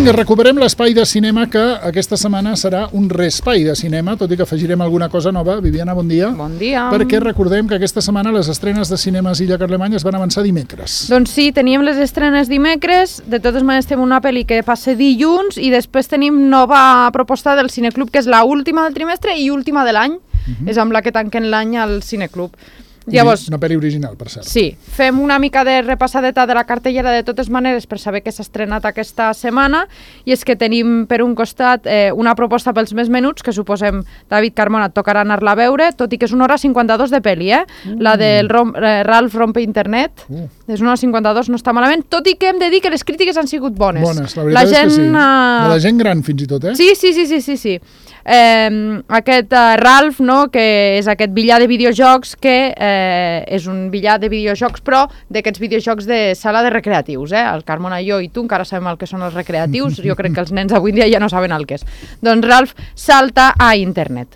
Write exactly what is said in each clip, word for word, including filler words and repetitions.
Vinga, recuperem l'espai de cinema, que aquesta setmana serà un respai de cinema, tot i que afegirem alguna cosa nova. Viviana, bon dia. Bon dia. Perquè recordem que aquesta setmana les estrenes de cinemes Illa Carlemany es van avançar dimecres. Doncs sí, teníem les estrenes dimecres, de totes maneres tenim una pel·li que passa dilluns i després tenim nova proposta del Cineclub, que és l'última del trimestre i última de l'any. Uh-huh. És amb la que tanquen l'any al Cineclub. Llavors, una pel·li original, per cert. Sí, fem una mica de repassadeta de la cartellera de totes maneres per saber què s'ha estrenat aquesta setmana, i és que tenim per un costat eh, una proposta pels més menuts, que suposem, David Carmona, et tocarà anar-la a veure, tot i que és una hora cinquanta-dos de pel·li, eh? Mm. La del Rom, eh, Ralph Rompe Internet, mm. és una hora cinquanta-dos, no està malament, tot i que hem de dir que les crítiques han sigut bones. Bones, la veritat la gent, és que sí. Uh... De la gent gran, fins i tot, eh? Sí, sí, sí, sí, sí, sí. Eh, aquest uh, Ralph, no?, que és aquest billar de videojocs, que eh, és un billar de videojocs, però d'aquests videojocs de sala de recreatius, eh? El Carmona, jo i tu encara sabem el que són els recreatius, jo crec que els nens avui dia ja no saben el que és. Doncs Ralph salta a internet.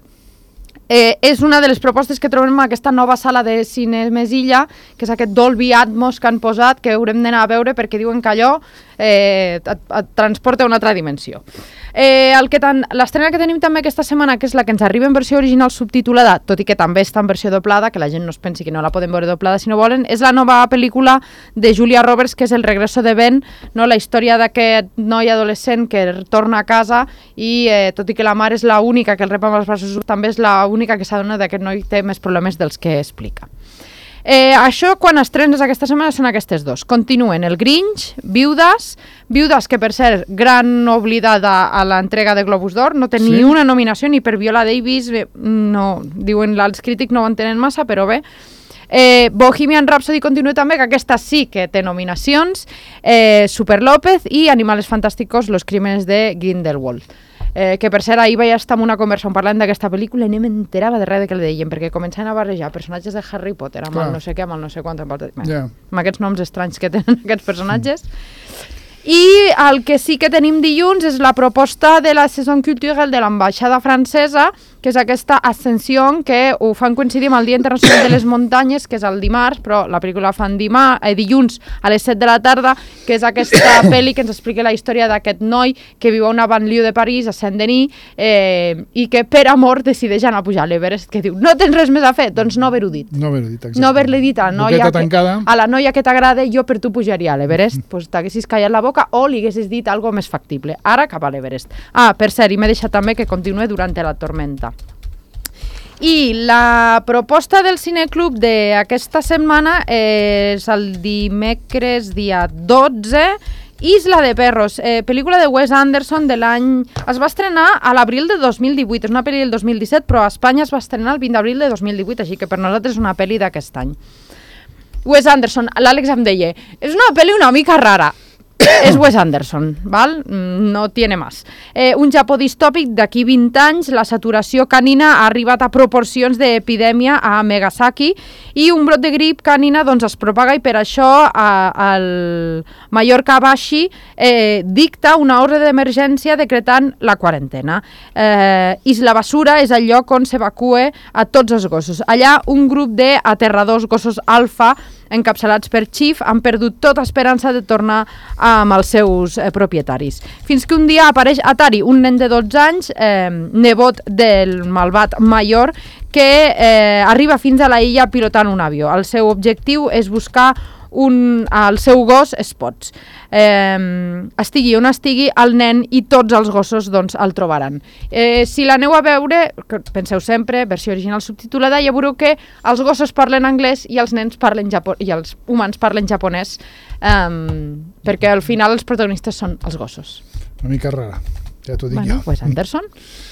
Eh, és una de les propostes que trobem en aquesta nova sala de Cinemes Illa, que és aquest Dolby Atmos que han posat, que haurem d'anar a veure perquè diuen que allò eh, et, et transporta a una altra dimensió. Eh, L'estrena que tenim també aquesta setmana, que és la que ens arriba en versió original subtitulada, tot i que també està en versió doblada, que la gent no es pensi que no la podem veure doblada si no volen, és la nova pel·lícula de Julia Roberts, que és El regreso de Ben, no? La història d'aquest noi adolescent que torna a casa i, eh, tot i que la mare és l'única que el rep amb els braços, també és l'única que s'adona que aquest noi té més problemes dels que explica. Eh, això, quan estrenes aquesta setmana, són aquestes dos. Continuen el Grinch, Viudas, Viudas, que per ser gran oblidada a l'entrega de Globus d'Or, no té sí. ni una nominació ni per Viola Davis, no, diuen els crítics no ho entenen massa, però bé. Eh, Bohemian Rhapsody continua també, que aquesta sí que té nominacions, eh, Super López i Animales Fantásticos, Los Crímenes de Grindelwald. Eh, que per cert, ahir vaig estar en una conversa on parlant d'aquesta pel·lícula i no m'enterava de res de què li deien, perquè començaven a barrejar personatges de Harry Potter amb Clar. el no sé què, amb el no sé quant, amb, el... yeah. amb aquests noms estranys que tenen aquests personatges. I el que sí que tenim dilluns és la proposta de la Saison Culturelle de l'ambaixada francesa, que és aquesta Ascension, que ho fan coincidir amb el Dia Internacional de les Muntanyes, que és el dimarts, però la pel·lícula la fan dimar, eh, dilluns a les set de la tarda, que és aquesta pel·li que ens explica la història d'aquest noi que viu a una banlieue de París, a Saint-Denis, eh, i que per amor decideix anar a pujar a l'Everest, que diu, no tens res més a fer? Doncs no haver-ho dit. No haver-ho dit, exacte. No haver-li dit a la noia que, a la noia que t'agrada, jo per tu pujaria a l'Everest, doncs pues, t'haguessis callat la boca o li haguessis dit algo més factible. Ara cap a l'Everest. Ah, per cert, i m'he deixat també que continue durant la tormenta. I la proposta del Cineclub d'aquesta setmana és el dimecres dia dotze, Isla de Perros, eh, pel·lícula de Wes Anderson de l'any... Es va estrenar a l'abril de dos mil divuit, és una pel·li del dos mil disset, però a Espanya es va estrenar el vint d'abril de dos mil divuit, així que per nosaltres és una pel·li d'aquest any. Wes Anderson, l'Àlex em deia, és una pel·li una mica rara. És Wes Anderson, val? No tiene más. Eh, un Japó distòpic d'aquí vint anys, la saturació canina ha arribat a proporcions d'epidèmia a Megasaki i un brot de grip canina doncs, es propaga i per això a, el Mayor Kabashi eh, dicta una ordre d'emergència decretant la quarantena. Eh, Isla Basura és el lloc on s'evacua a tots els gossos. Allà un grup d'aterradors gossos alfa encapçalats per Chief han perdut tota esperança de tornar amb els seus eh, propietaris. Fins que un dia apareix Atari, un nen de dotze anys, eh, nebot del malvat Mayor, que eh, arriba fins a la illa pilotant un avió. El seu objectiu és buscar un, el seu gos Spots. Eh, estigui on estigui, el nen i tots els gossos doncs, el trobaran. Eh, si l'aneu a veure, penseu sempre, versió original subtitulada, ja veureu que els gossos parlen anglès i els nens parlen japo- i els humans parlen japonès, eh, perquè al final els protagonistes són els gossos. Una mica rara, ja t'ho dic bueno, jo. Wes Anderson.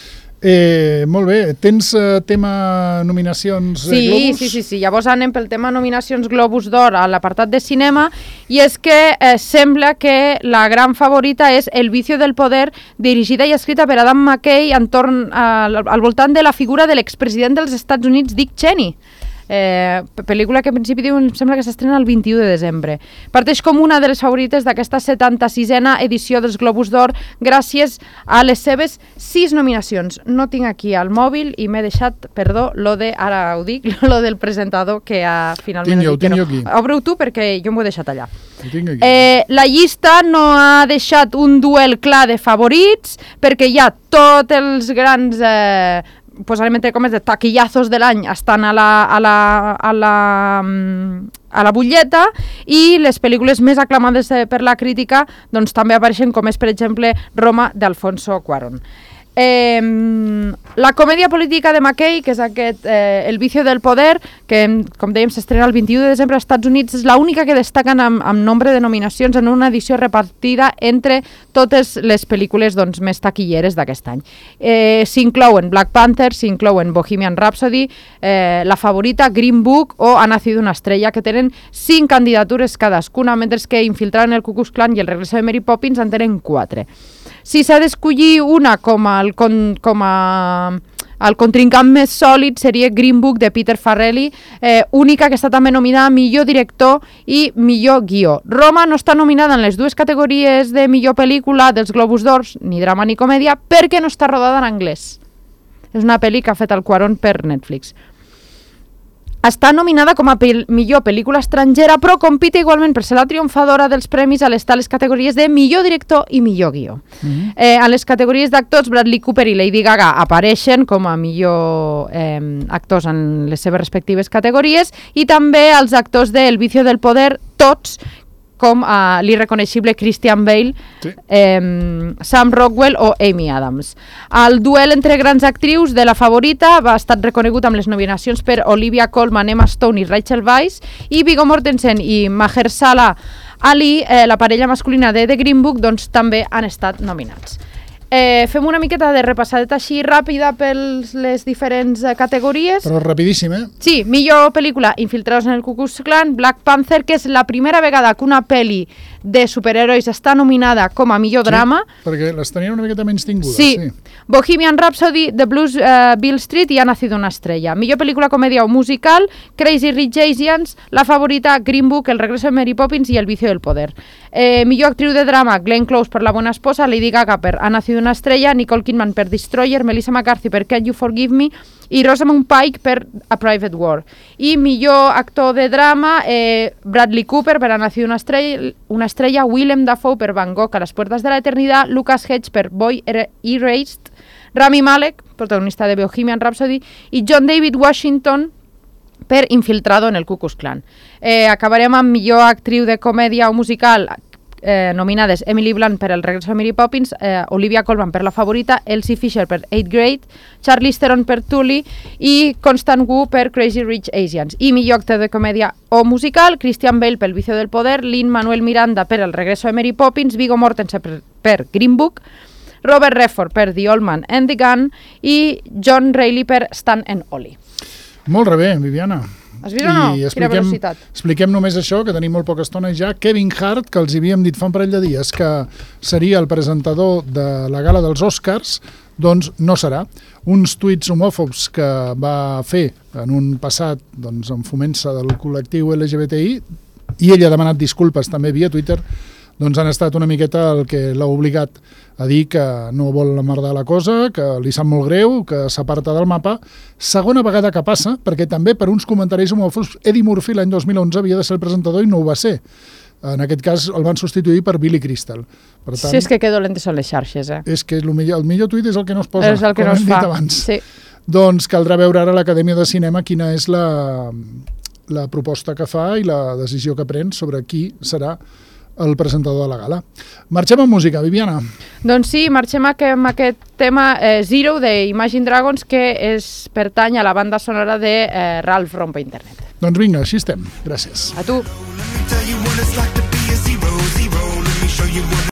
Eh, molt bé, tens eh, tema nominacions sí, eh, Globus? Sí, sí, sí, llavors anem pel tema nominacions Globus d'Or a l'apartat de cinema i és que eh, sembla que la gran favorita és El vicio del poder, dirigida i escrita per Adam McKay entorn, eh, al, al voltant de la figura de l'expresident dels Estats Units Dick Cheney. Eh, pel·lícula que en principi diuen, sembla que s'estrena el vint-i-u de desembre. Parteix com una de les favorites d'aquesta setanta-sisena edició dels Globus d'Or gràcies a les seves sis nominacions. No tinc aquí al mòbil i m'he deixat, perdó, lo de, ara ho dic, lo del presentador que ha finalment... Tinc jo, tinc jo aquí. Obre-ho tu perquè jo m'ho he deixat allà. Eh, la llista no ha deixat un duel clar de favorits, perquè hi ha tots els grans... Eh, posarem entre comes de taquillazos de l'any estan a la, a la, a la, a la butlleta, i les pel·lícules més aclamades per la crítica doncs també apareixen, com és per exemple Roma d'Alfonso Cuarón. Eh, la comèdia política de McKay, que és aquest eh, El vicio del poder, que com dèiem s'estrena el vint-i-u de desembre als Estats Units, és l'única que destaquen amb, amb nombre de nominacions en una edició repartida entre totes les pel·lícules doncs, més taquilleres d'aquest any. Eh, s'inclouen Black Panther, s'inclouen Bohemian Rhapsody, eh, La favorita, Green Book o Ha nacido una estrella, que tenen cinc candidatures cadascuna, mentre que Infiltrado en el Ku Klux Klan i El regreso de Mary Poppins en tenen quatre. Si s'ha d'escollir una com a, com, com a el contrincant més sòlid seria Green Book de Peter Farrelly, eh, única que està també nominada a millor director i millor guió. Roma no està nominada en les dues categories de millor pel·lícula dels Globus d'Or, ni drama ni comèdia, perquè no està rodada en anglès. És una pel·li que ha fet el Cuarón per Netflix. Està nominada com a pel millor pel·lícula estrangera, però compite igualment per ser la triomfadora dels premis a les tales categories de millor director i millor guió. Mm-hmm. eh, a les categories d'actors, Bradley Cooper i Lady Gaga apareixen com a millor eh, actors en les seves respectives categories, i també els actors de El vicio del poder, tots, com uh, l'irreconeixible Christian Bale, sí. eh, Sam Rockwell o Amy Adams. El duel entre grans actrius de La favorita va estar reconegut amb les nominacions per Olivia Colman, Emma Stone i Rachel Weisz, i Viggo Mortensen i Mahershala Ali, eh, la parella masculina de The Green Book, doncs també han estat nominats. Eh, fem una miqueta de repassadeta així ràpida per les diferents eh, categories. Però rapidíssim, eh? Sí, millor pel·lícula, Infiltrados en el Ku Klux Klan, Black Panther, que és la primera vegada que una pel·li de superherois està nominada com a millor sí, drama. Perquè les tenien una miqueta menys tingudes. Sí. sí. Bohemian Rhapsody, The Blues, uh, Beale Street i Ha nacido una estrella. Millor pel·lícula comèdia o musical, Crazy Rich Asians, La favorita, Green Book, El regreso de Mary Poppins i El vicio del poder. Eh, millor actriu de drama, Glenn Close per La buena esposa, Lady Gaga per Ha nacido una estrella, Nicole Kidman per Destroyer, Melissa McCarthy per Can't You Forgive Me i Rosamund Pike per A Private War. I millor actor de drama, eh, Bradley Cooper per Ha nacido una estrella, una estrella, Willem Dafoe per Van Gogh a las puertas de la eternidad, Lucas Hedges per Boy Erased, Rami Malek, protagonista de Bohemian Rhapsody, i John David Washington per Infiltrado en el Ku Klux Klan. Eh, acabarem amb millor actriu de comèdia o musical, eh, nominades Emily Blunt per El regreso de Mary Poppins, eh, Olivia Colman per La favorita, Elsie Fisher per eighth grade, Charlize Theron per Tully i Constant Wu per Crazy Rich Asians. I millor actor de comèdia o musical, Christian Bale per El vicio del poder, Lin-Manuel Miranda per El regreso de Mary Poppins, Viggo Mortensen per, per Green Book, Robert Redford per The Old Man and the Gun i John Reilly per Stan and Ollie. Molt bé, Viviana. Has vist o no? I Quina expliquem, velocitat. expliquem només això, que tenim molt poca estona ja. Kevin Hart, que els havíem dit fa un parell de dies que seria el presentador de la gala dels Oscars, doncs no serà. Uns tuits homòfobs que va fer en un passat doncs, en foment-se del col·lectiu L G B T I, i ell ha demanat disculpes també via Twitter, doncs han estat una miqueta el que l'ha obligat a dir que no vol emmerdar la cosa, que li sap molt greu, que s'aparta del mapa. Segona vegada que passa, perquè també per uns comentaris homòfobs, Eddie Murphy l'any dos mil onze havia de ser el presentador i no ho va ser. En aquest cas el van substituir per Billy Crystal. Per tant, sí, és que que dolentes són les xarxes, eh? És que el millor, el millor tuit és el que no es posa, és el que com no es hem fa. dit abans. Sí. Doncs caldrà veure ara a l'Acadèmia de Cinema quina és la, la proposta que fa i la decisió que pren sobre qui serà el presentador de la gala. Marxem amb música, Viviana. Doncs sí, marxem amb aquest tema eh, Zero de Imagine Dragons, que és, pertany a la banda sonora de eh, Ralph Rompe Internet. Doncs vinga, així estem. Gràcies. A tu.